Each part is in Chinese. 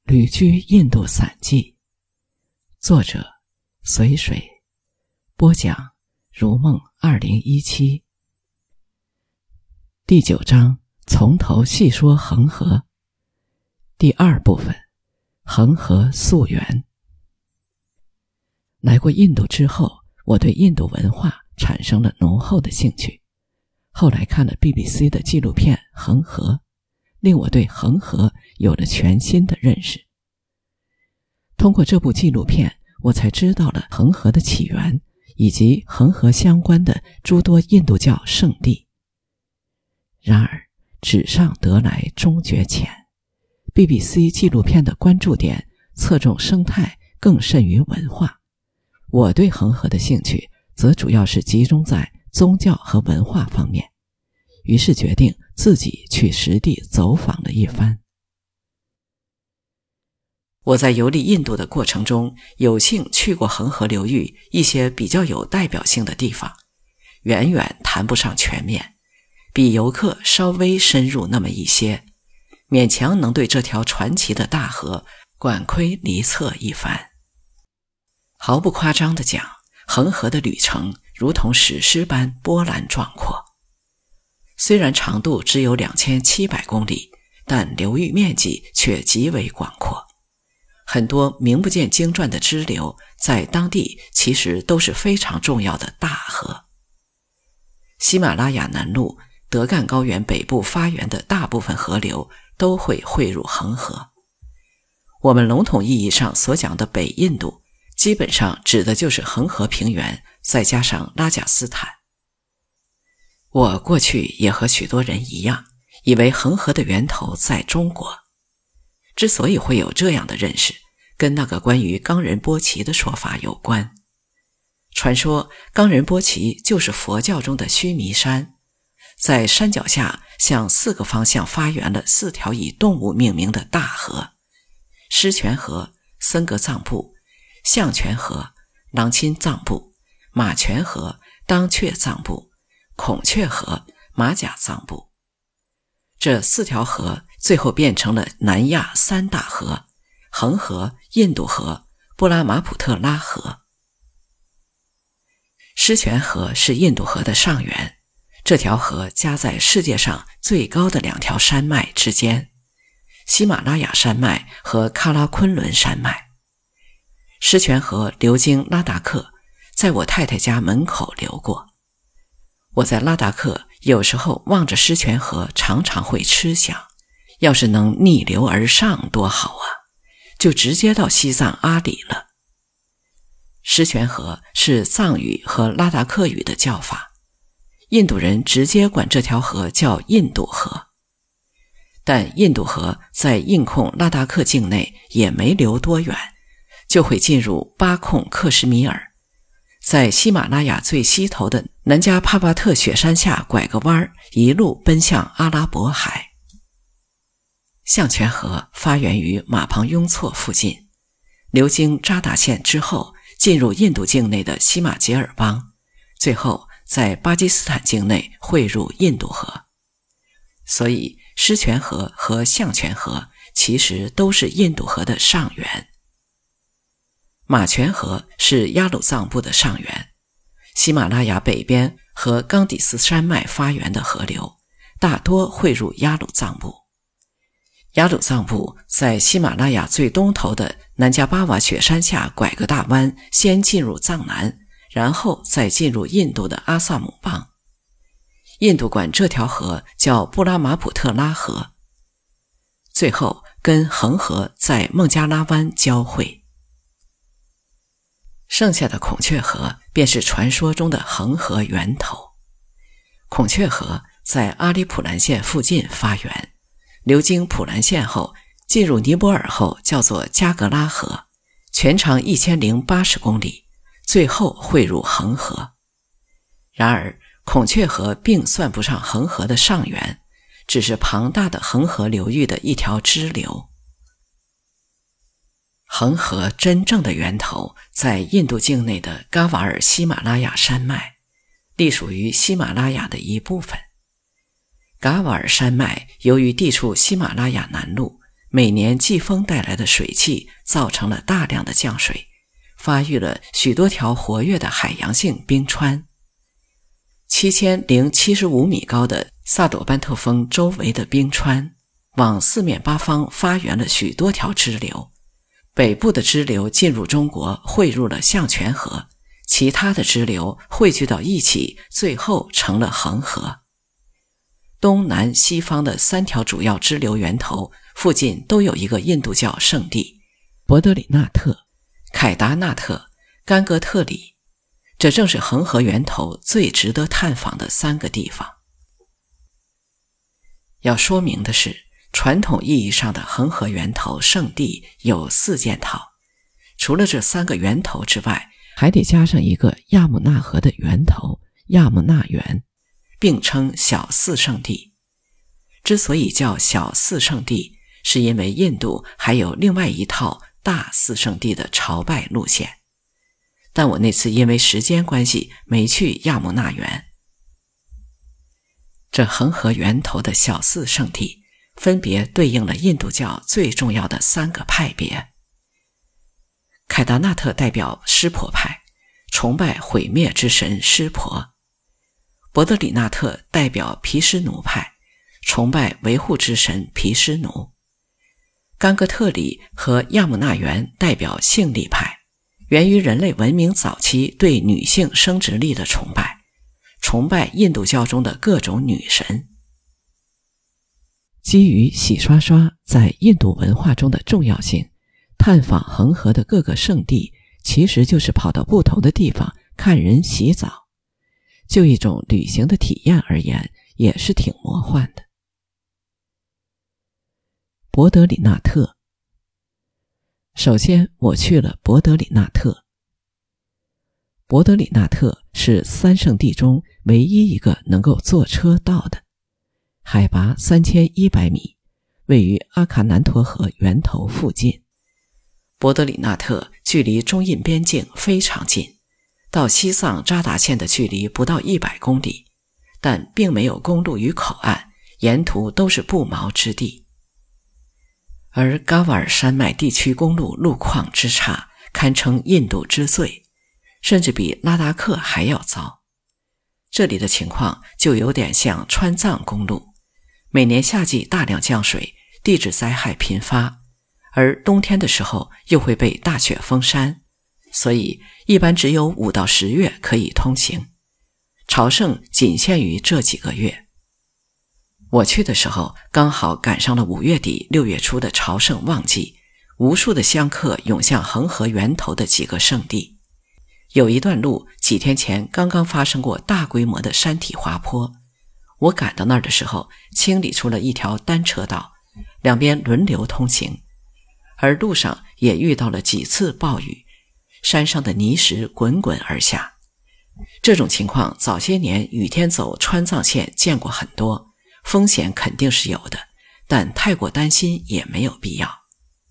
旅居印度散记，作者随水，播讲如梦2017。第9章，从头细说恒河。第2部分，恒河溯源。来过印度之后，我对印度文化产生了浓厚的兴趣。后来看了 BBC 的纪录片《恒河》，令我对恒河有了全新的认识。通过这部纪录片，我才知道了恒河的起源，以及恒河相关的诸多印度教圣地。然而，纸上得来终觉浅， BBC 纪录片的关注点侧重生态更甚于文化。我对恒河的兴趣则主要是集中在宗教和文化方面，于是决定自己去实地走访了一番。我在游历印度的过程中，有幸去过恒河流域一些比较有代表性的地方，远远谈不上全面，比游客稍微深入那么一些，勉强能对这条传奇的大河管窥离测一番。毫不夸张地讲，恒河的旅程如同史诗般波澜壮阔。虽然长度只有2700公里，但流域面积却极为广阔。很多名不见经传的支流在当地其实都是非常重要的大河。喜马拉雅南麓、德干高原北部发源的大部分河流都会汇入恒河。我们笼统意义上所讲的北印度，基本上指的就是恒河平原再加上拉贾斯坦。我过去也和许多人一样，以为恒河的源头在中国。之所以会有这样的认识，跟那个关于冈仁波齐的说法有关。传说冈仁波齐就是佛教中的须弥山，在山脚下向4个方向发源了4条以动物命名的大河：狮泉河、僧格藏布、象泉河、郎钦藏布、马泉河、当却藏布、孔雀河、马甲藏布。这4条河最后变成了南亚3大河：恒河、印度河、布拉马普特拉河。狮泉河是印度河的上源，这条河夹在世界上最高的2条山脉之间，喜马拉雅山脉和喀拉昆仑山脉。狮泉河流经拉达克，在我太太家门口流过。我在拉达克有时候望着狮泉河，常常会痴想，要是能逆流而上多好啊，就直接到西藏阿里了。狮泉河是藏语和拉达克语的叫法，印度人直接管这条河叫印度河。但印度河在印控拉达克境内也没流多远，就会进入巴控克什米尔，在喜马拉雅最西头的南迦帕巴特雪山下拐个弯，一路奔向阿拉伯海。象泉河发源于马旁雍措附近，流经扎达县之后，进入印度境内的西马杰尔邦，最后在巴基斯坦境内汇入印度河。所以狮泉河和象泉河其实都是印度河的上源。马泉河是雅鲁藏布的上源，喜马拉雅北边和冈底斯山脉发源的河流，大多汇入雅鲁藏布。雅鲁藏布在喜马拉雅最东头的南迦巴瓦雪山下拐个大弯，先进入藏南，然后再进入印度的阿萨姆邦。印度管这条河叫布拉马普特拉河，最后跟恒河在孟加拉湾交汇。剩下的孔雀河便是传说中的恒河源头。孔雀河在阿里普兰县附近发源，流经普兰县后，进入尼泊尔后叫做加格拉河，全长1080公里，最后汇入恒河。然而，孔雀河并算不上恒河的上源，只是庞大的恒河流域的一条支流。恒河真正的源头在印度境内的嘎瓦尔喜马拉雅山脉，隶属于喜马拉雅的一部分。嘎瓦尔山脉由于地处喜马拉雅南麓， 每年季风带来的水汽造成了大量的降水，发育了许多条活跃的海洋性冰川。7075米高的萨朵班特峰周围的冰川往四面八方发源了许多条支流，北部的支流进入中国，汇入了象泉河，其他的支流汇聚到一起，最后成了恒河。东南西方的3条主要支流源头附近都有一个印度教圣地，伯德里纳特、凯达纳特、甘格特里，这正是恒河源头最值得探访的3个地方。要说明的是，传统意义上的恒河源头圣地有4件套，除了这3个源头之外，还得加上一个亚姆纳河的源头亚姆纳源，并称小4圣地。之所以叫小4圣地，是因为印度还有另外一套大4圣地的朝拜路线，但我那次因为时间关系没去亚姆纳源。这恒河源头的小4圣地分别对应了印度教最重要的3个派别。凯达纳特代表湿婆派，崇拜毁灭之神湿婆；伯德里纳特代表毗湿奴派，崇拜维护之神毗湿奴；甘格特里和亚姆纳源代表性力派，源于人类文明早期对女性生殖力的崇拜，崇拜印度教中的各种女神。基于洗刷刷在印度文化中的重要性，探访恒河的各个圣地其实就是跑到不同的地方看人洗澡，就一种旅行的体验而言，也是挺魔幻的。伯德里纳特，首先我去了伯德里纳特。伯德里纳特是3圣地中唯一一个能够坐车到的，海拔3100米，位于阿卡南陀河源头附近。伯德里纳特距离中印边境非常近，到西藏扎达县的距离不到100公里，但并没有公路与口岸，沿途都是不毛之地。而噶瓦尔山脉地区公路路况之差，堪称印度之最，甚至比拉达克还要糟。这里的情况就有点像川藏公路，每年夏季大量降水，地质灾害频发，而冬天的时候又会被大雪封山，所以一般只有5到10月可以通行，朝圣仅限于这几个月。我去的时候刚好赶上了5月底6月初的朝圣旺季，无数的香客涌向恒河源头的几个圣地。有一段路几天前刚刚发生过大规模的山体滑坡，我赶到那儿的时候清理出了一条单车道，两边轮流通行，而路上也遇到了几次暴雨，山上的泥石滚滚而下。这种情况早些年雨天走川藏线见过很多，风险肯定是有的，但太过担心也没有必要。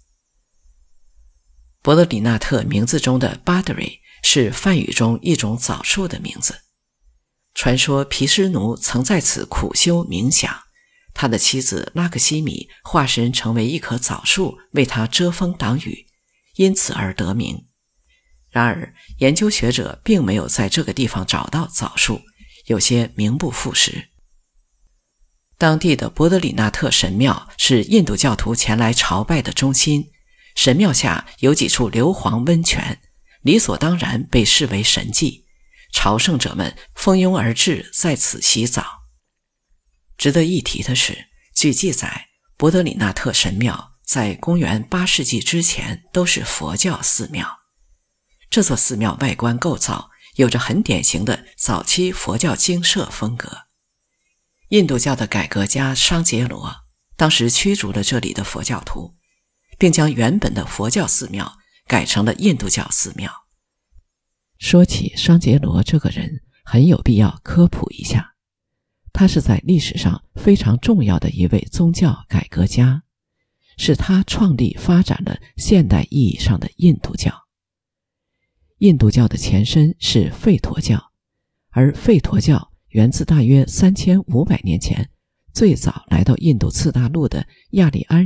伯德里纳特名字中的 Badri 是梵语中一种枣树的名字。传说毗湿奴曾在此苦修冥想，他的妻子拉克西米化身成为一棵枣树，为他遮风挡雨，因此而得名。然而研究学者并没有在这个地方找到枣树，有些名不副实。当地的伯德里纳特神庙是印度教徒前来朝拜的中心，神庙下有几处硫磺温泉，理所当然被视为神迹，朝圣者们蜂拥而至，在此洗澡。值得一提的是，据记载，伯德里纳特神庙在公元8世纪之前都是佛教寺庙。这座寺庙外观构造有着很典型的早期佛教精舍风格。印度教的改革家商杰罗当时驱逐了这里的佛教徒，并将原本的佛教寺庙改成了印度教寺庙。说起商杰罗这个人，很有必要科普一下。他是在历史上非常重要的一位宗教改革家，是他创立发展了现代意义上的印度教。印度教的前身是吠陀教，而吠陀教源自大约3500年前最早来到印度次大陆的亚利安人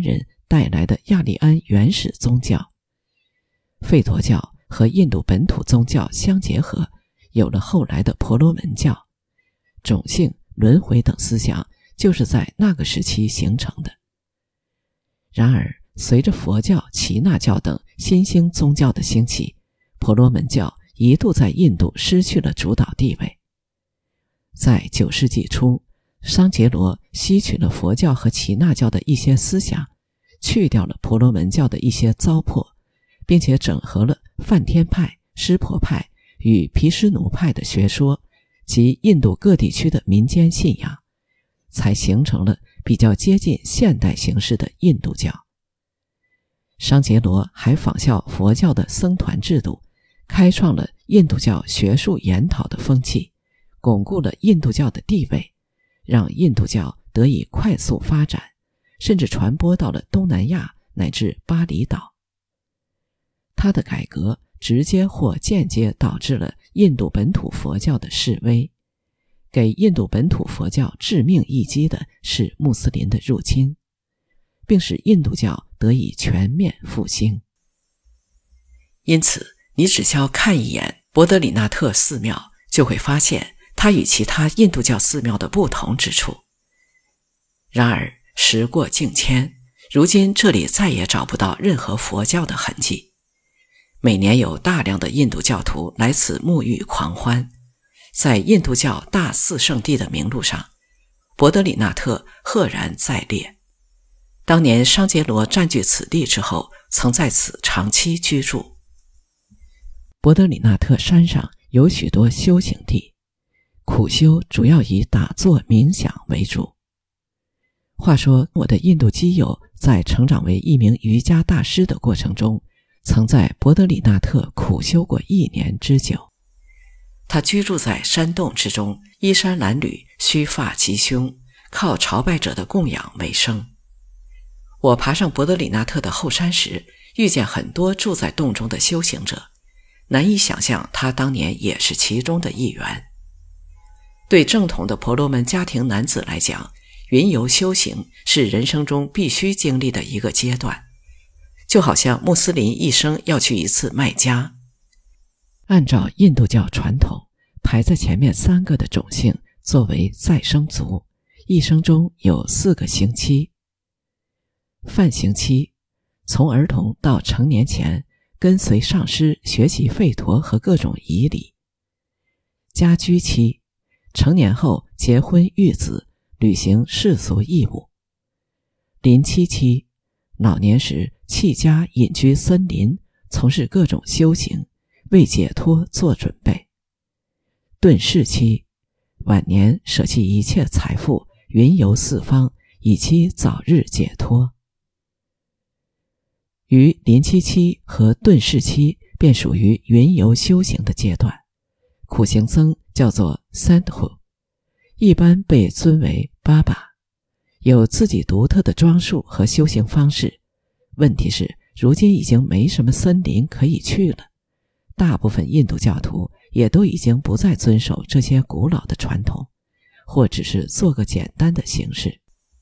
带来的亚利安原始宗教。吠陀教和印度本土宗教相结合，有了后来的婆罗门教。种姓、轮回等思想就是在那个时期形成的。然而，随着佛教、耆那教等新兴宗教的兴起，婆罗门教一度在印度失去了主导地位。在9世纪初，商杰罗吸取了佛教和耆那教的一些思想，去掉了婆罗门教的一些糟粕，并且整合了梵天派、湿婆派与毗湿奴派的学说及印度各地区的民间信仰，才形成了比较接近现代形式的印度教。商杰罗还仿效佛教的僧团制度，开创了印度教学术研讨的风气，巩固了印度教的地位，让印度教得以快速发展，甚至传播到了东南亚乃至巴厘岛。他的改革直接或间接导致了印度本土佛教的式微，给印度本土佛教致命一击的是穆斯林的入侵，并使印度教得以全面复兴。因此，你只需要看一眼伯德里纳特寺庙，就会发现它与其他印度教寺庙的不同之处。然而，时过境迁，如今这里再也找不到任何佛教的痕迹。每年有大量的印度教徒来此沐浴狂欢，在印度教大四圣地的名录上，伯德里纳特赫然在列。当年商杰罗占据此地之后，曾在此长期居住。伯德里纳特山上有许多修行地，苦修主要以打坐冥想为主。话说，我的印度基友在成长为一名瑜伽大师的过程中，曾在伯德里纳特苦修过1年之久。他居住在山洞之中，衣衫褴褛，须发及胸，靠朝拜者的供养为生。我爬上伯德里纳特的后山时，遇见很多住在洞中的修行者，难以想象他当年也是其中的一员。对正统的婆罗门家庭男子来讲，云游修行是人生中必须经历的一个阶段，就好像穆斯林一生要去一次麦加。按照印度教传统，排在前面3个的种姓作为再生族，一生中有4个星期。梵行期，从儿童到成年前，跟随上师学习吠陀和各种仪礼。家居期，成年后结婚育子，履行世俗义务。临期期，老年时弃家隐居森林，从事各种修行，为解脱做准备。遁世期，晚年舍弃一切财富，云游四方，以期早日解脱。于临期期和遁世期便属于云游修行的阶段，苦行僧叫做 Sadhu， 一般被尊为巴巴，有自己独特的装束和修行方式。问题是，如今已经没什么森林可以去了，大部分印度教徒也都已经不再遵守这些古老的传统，或只是做个简单的形式。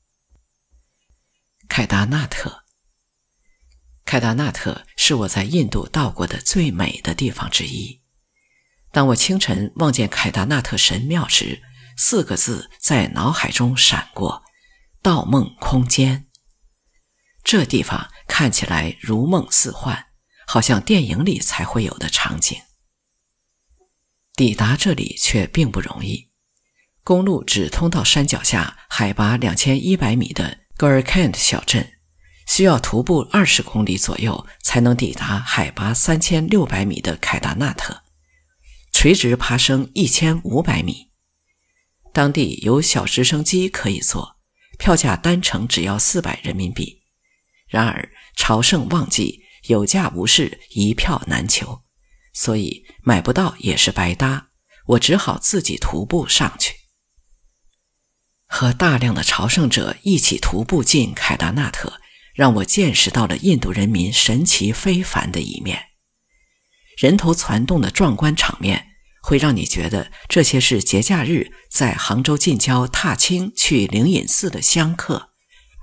凯达纳特，凯达纳特是我在印度到过的最美的地方之一。当我清晨望见凯达纳特神庙时，4个字在脑海中闪过：盗梦空间。这地方看起来如梦似幻，好像电影里才会有的场景。抵达这里却并不容易，公路只通到山脚下海拔2100米的 Gorkand 小镇，需要徒步20公里左右才能抵达海拔3600米的凯达纳特，垂直爬升1500米。当地有小直升机可以坐，票价单程只要400人民币。然而朝圣旺季，有价无市，一票难求，所以买不到也是白搭，我只好自己徒步上去。和大量的朝圣者一起徒步进凯达纳特，让我见识到了印度人民神奇非凡的一面。人头攒动的壮观场面会让你觉得这些是节假日在杭州近郊踏青去灵隐寺的香客，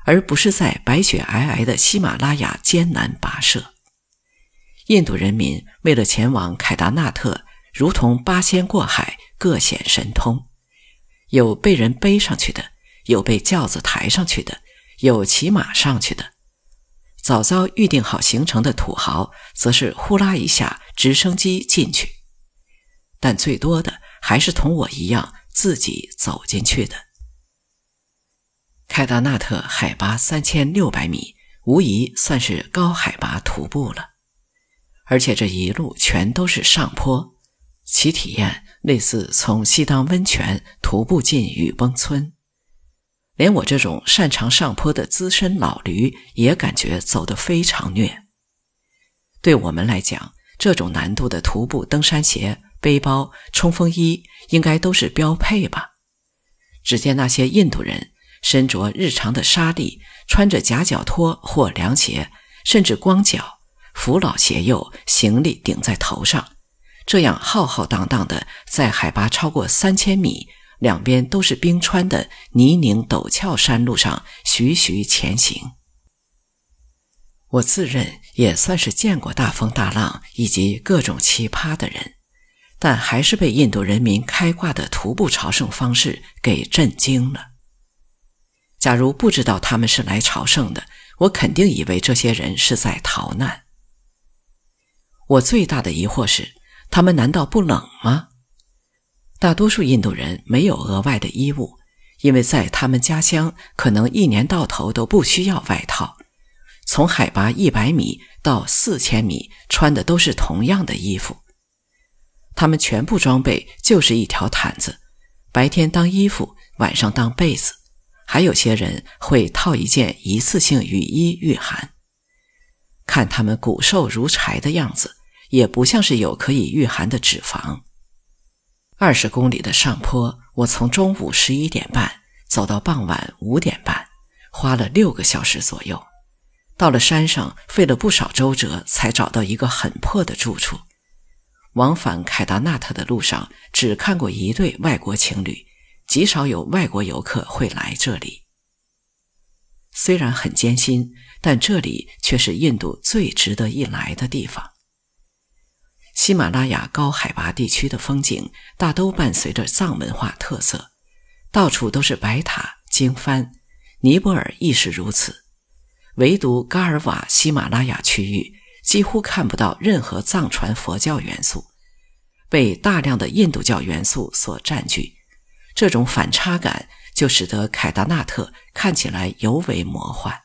而不是在白雪皑皑的喜马拉雅艰难跋涉。印度人民为了前往凯达纳特，如同八仙过海，各显神通，有被人背上去的，有被轿子抬上去的，有骑马上去的。早早预定好行程的土豪则是呼啦一下直升机进去，但最多的还是同我一样自己走进去的。凯达纳特海拔3600米，无疑算是高海拔徒步了，而且这一路全都是上坡，其体验类似从西当温泉徒步进雨崩村。连我这种擅长上坡的资深老驴也感觉走得非常虐。对我们来讲，这种难度的徒步登山鞋、背包、冲锋衣应该都是标配吧。只见那些印度人身着日常的纱丽，穿着夹脚拖或凉鞋，甚至光脚，扶老携幼，行李顶在头上，这样浩浩荡荡的在海拔超过3000米，两边都是冰川的泥泞陡峭山路上徐徐前行。我自认也算是见过大风大浪以及各种奇葩的人，但还是被印度人民开挂的徒步朝圣方式给震惊了。假如不知道他们是来朝圣的，我肯定以为这些人是在逃难。我最大的疑惑是，他们难道不冷吗？大多数印度人没有额外的衣物，因为在他们家乡可能一年到头都不需要外套，从海拔100米到4000米穿的都是同样的衣服。他们全部装备就是一条毯子，白天当衣服，晚上当被子，还有些人会套一件一次性雨衣御寒。看他们骨瘦如柴的样子，也不像是有可以御寒的脂肪。20公里的上坡，我从中午11点半走到傍晚5点半，花了6个小时左右。到了山上，费了不少周折才找到一个很破的住处。往返凯达纳特的路上，只看过一对外国情侣，极少有外国游客会来这里。虽然很艰辛，但这里却是印度最值得一来的地方。喜马拉雅高海拔地区的风景大都伴随着藏文化特色，到处都是白塔、经幡，尼泊尔亦是如此。唯独嘎尔瓦喜马拉雅区域几乎看不到任何藏传佛教元素，被大量的印度教元素所占据，这种反差感就使得凯达纳特看起来尤为魔幻。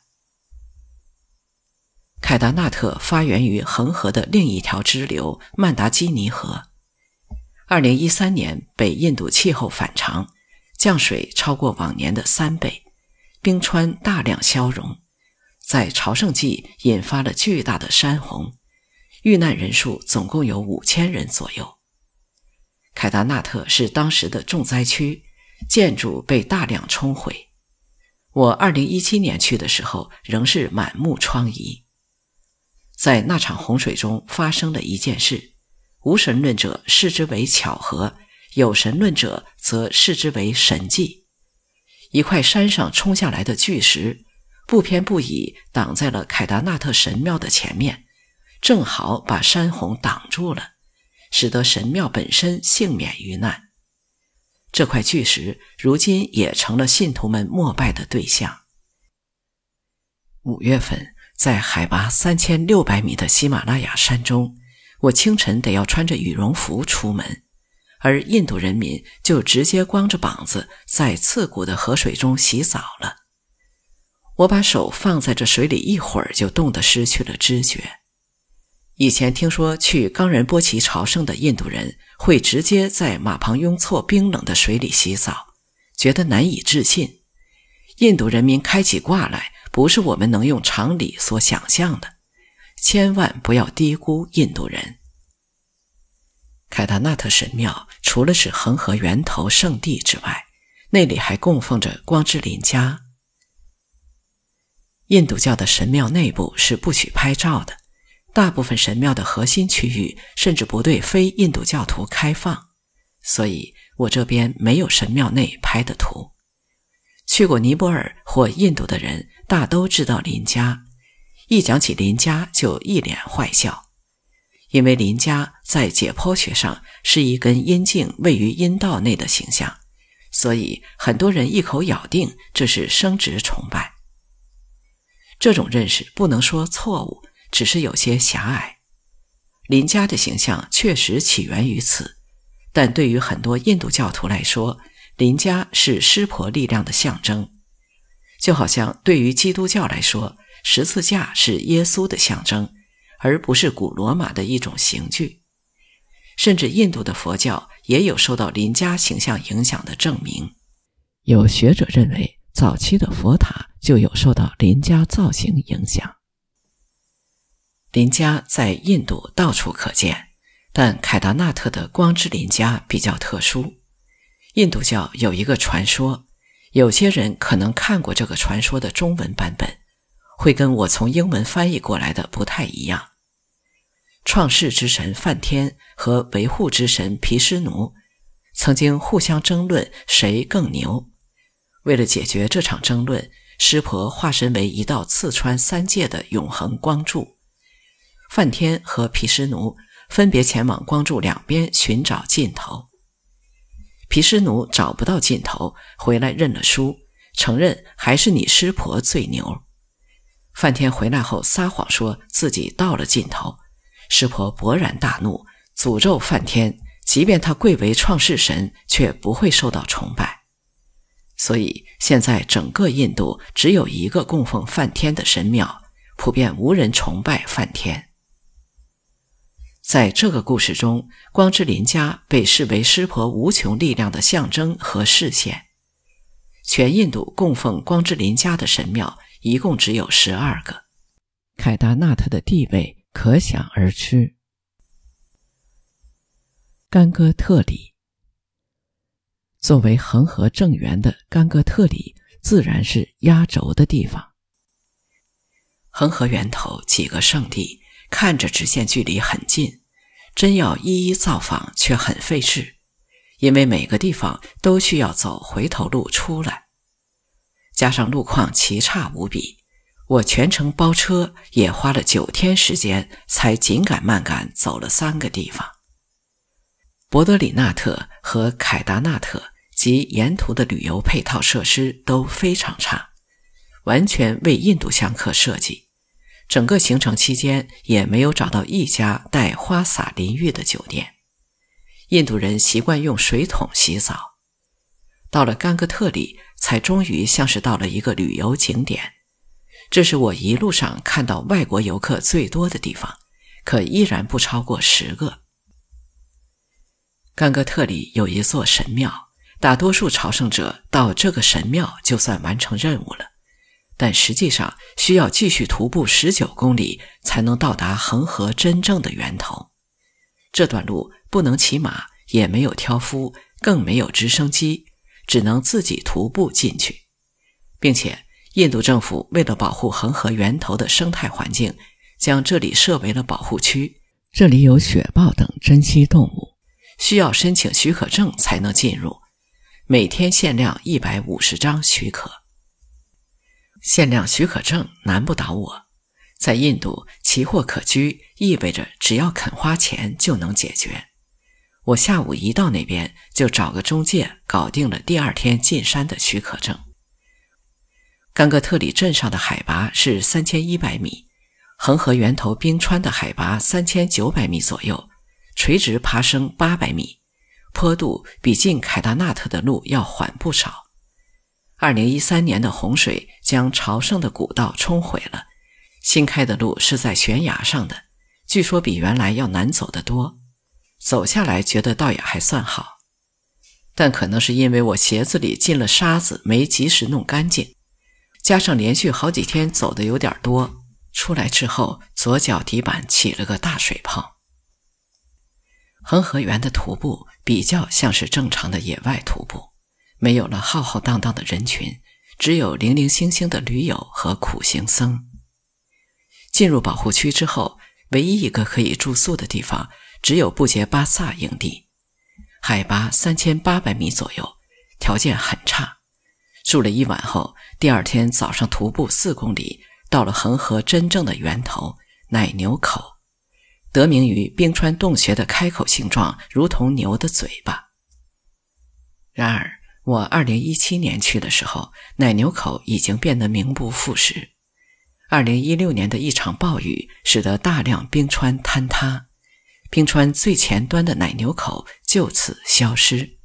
凯达纳特发源于恒河的另一条支流曼达基尼河。2013年北印度气候反常，降水超过往年的3倍，冰川大量消融，在朝圣季引发了巨大的山洪，遇难人数总共有5000人左右。凯达纳特是当时的重灾区，建筑被大量冲毁。我2017年去的时候仍是满目疮痍。在那场洪水中发生了一件事，无神论者视之为巧合，有神论者则视之为神迹。一块山上冲下来的巨石，不偏不倚挡在了凯达纳特神庙的前面，正好把山洪挡住了，使得神庙本身幸免于难。这块巨石如今也成了信徒们膜拜的对象。5月份，在海拔3600米的喜马拉雅山中，我清晨得要穿着羽绒服出门，而印度人民就直接光着膀子在刺骨的河水中洗澡了。我把手放在这水里一会儿就冻得失去了知觉。以前听说去冈仁波齐朝圣的印度人会直接在马旁雍措冰冷的水里洗澡，觉得难以置信。印度人民开起挂来，不是我们能用常理所想象的，千万不要低估印度人。凯达纳特神庙除了是恒河源头圣地之外，那里还供奉着光之林家。印度教的神庙内部是不许拍照的，大部分神庙的核心区域甚至不对非印度教徒开放，所以我这边没有神庙内拍的图。去过尼泊尔或印度的人大都知道林家，一讲起林家就一脸坏笑。因为林家在解剖学上是一根阴茎位于阴道内的形象，所以很多人一口咬定这是生殖崇拜。这种认识不能说错误，只是有些狭隘。林家的形象确实起源于此，但对于很多印度教徒来说，林家是湿婆力量的象征，就好像对于基督教来说，十字架是耶稣的象征，而不是古罗马的一种刑具。甚至印度的佛教也有受到林家形象影响的证明。有学者认为，早期的佛塔就有受到林家造型影响。林家在印度到处可见，但凯达纳特的光之林家比较特殊。印度教有一个传说，有些人可能看过这个传说的中文版本，会跟我从英文翻译过来的不太一样。创世之神梵天和维护之神毗湿奴曾经互相争论谁更牛。为了解决这场争论，湿婆化身为一道刺穿三界的永恒光柱。梵天和毗湿奴分别前往光柱两边寻找尽头。毗湿奴找不到尽头，回来认了输，承认还是你湿婆最牛。梵天回来后撒谎说自己到了尽头，湿婆勃然大怒，诅咒梵天，即便他贵为创世神，却不会受到崇拜。所以现在整个印度只有一个供奉梵天的神庙，普遍无人崇拜梵天。在这个故事中，光之林家被视为湿婆无穷力量的象征和视线。全印度供奉光之林家的神庙一共只有12个，凯达纳特的地位可想而知。甘戈特里，作为恒河正源的甘戈特里自然是压轴的地方。恒河源头几个圣地看着直线距离很近，真要一一造访却很费事，因为每个地方都需要走回头路出来，加上路况奇差无比，我全程包车也花了9天时间才紧赶慢赶走了3个地方。伯德里纳特和凯达纳特及沿途的旅游配套设施都非常差，完全为印度香客设计。整个行程期间也没有找到一家带花洒淋浴的酒店。印度人习惯用水桶洗澡。到了甘戈特里，才终于像是到了一个旅游景点。这是我一路上看到外国游客最多的地方，可依然不超过10个。甘戈特里有一座神庙，大多数朝圣者到这个神庙就算完成任务了，但实际上需要继续徒步19公里才能到达恒河真正的源头。这段路不能骑马，也没有挑夫，更没有直升机，只能自己徒步进去。并且印度政府为了保护恒河源头的生态环境，将这里设为了保护区，这里有雪豹等珍稀动物，需要申请许可证才能进入，每天限量150张许可。限量许可证难不倒我，在印度奇货可居意味着只要肯花钱就能解决。我下午一到那边就找个中介搞定了第2天进山的许可证。甘戈特里镇上的海拔是3100米，恒河源头冰川的海拔3900米左右，垂直爬升800米，坡度比进凯达纳特的路要缓不少。2013年的洪水将朝圣的古道冲毁了，新开的路是在悬崖上的，据说比原来要难走得多，走下来觉得倒也还算好。但可能是因为我鞋子里进了沙子没及时弄干净，加上连续好几天走的有点多，出来之后左脚底板起了个大水泡。恒河源的徒步比较像是正常的野外徒步，没有了浩浩荡荡的人群，只有零零星星的驴友和苦行僧。进入保护区之后，唯一一个可以住宿的地方只有布杰巴萨营地，海拔3800米左右，条件很差， 住了1晚后，第2天早上徒步4公里，到了恒河真正的源头奶牛口，得名于冰川洞穴的开口形状如同牛的嘴巴。然而我2017年去的时候，奶牛口已经变得名不副实。2016年的一场暴雨使得大量冰川坍塌，冰川最前端的奶牛口就此消失。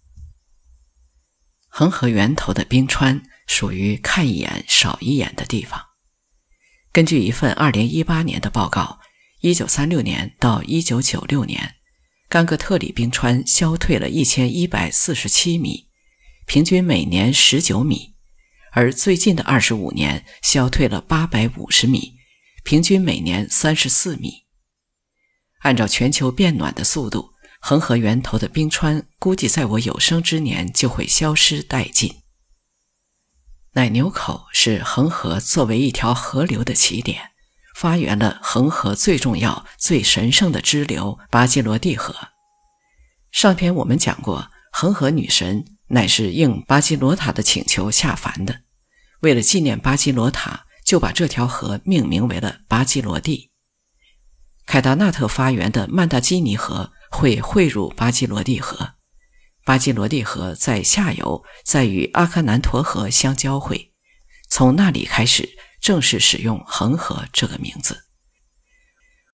恒河源头的冰川属于看一眼少一眼的地方。根据一份2018年的报告，1936年到1996年，甘格特里冰川消退了1147米，平均每年19米，而最近的25年消退了850米，平均每年34米。按照全球变暖的速度，恒河源头的冰川估计在我有生之年就会消失殆尽。奶牛口是恒河作为一条河流的起点，发源了恒河最重要、最神圣的支流巴基罗蒂河。上篇我们讲过，恒河女神乃是应巴基罗塔的请求下凡的，为了纪念巴基罗塔，就把这条河命名为了巴基罗蒂。凯达纳特发源的曼达基尼河会汇入巴基罗蒂河，巴基罗蒂河在下游再与阿喀南陀河相交汇，从那里开始正式使用恒河这个名字。